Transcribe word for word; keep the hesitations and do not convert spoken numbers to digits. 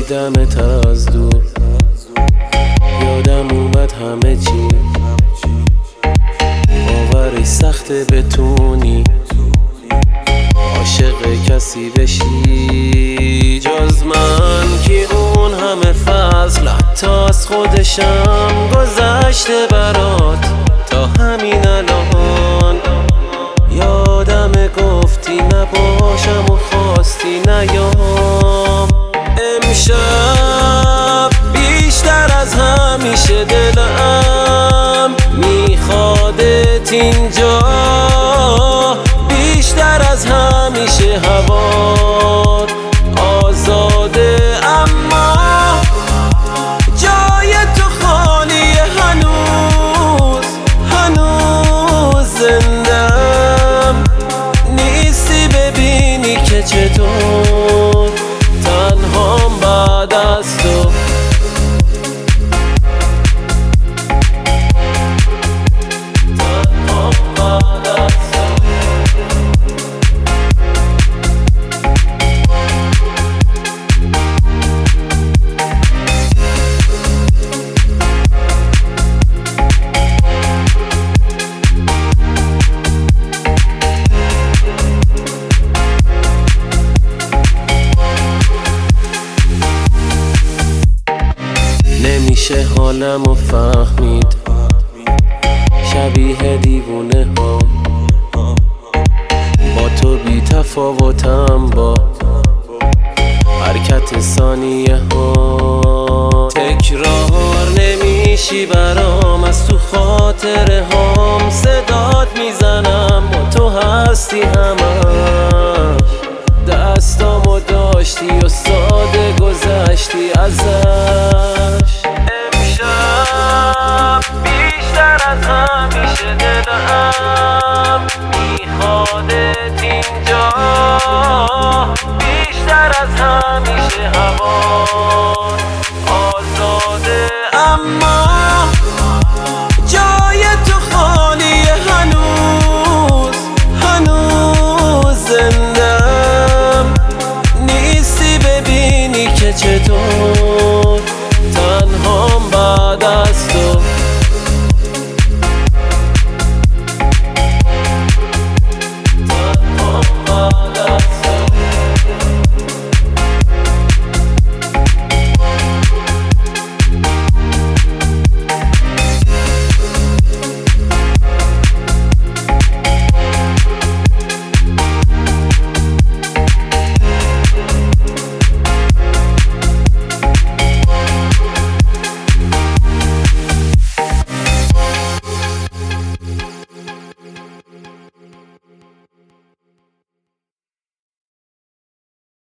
دیدمت از دور، یادم اومد همه چی. باورش سخته بتونی عاشق کسی بشی جز من، که اون همه فضل حتی از خودشم گذشته برات تا همین الان. یادم گفتی نباشم و خواستی نیام. امشب بیشتر از همیشه دلم میخوادت اینجا، بیشتر از همیشه هوات آزاده، اما جای تو خالیه، هنوز هنوز زندم نیستی ببینی که چطور تنهام بعد از تو. نمیشه حالمو فهمید، شبیه دیوونه ها با تو بی تفاوتم، با حرکت ثانیه ها تکرار نمیشی برام، از تو خاطره هام صدات میزنم و تو هستی همش. دستامو داشتی و ساده گذشتی ازش. بیشتر از همیشه دلم میخوادت اینجا، بیشتر از همیشه هوات آزاده، اما جای تو خالیه، هنوز هنوز زندم نیستی ببینی که چطور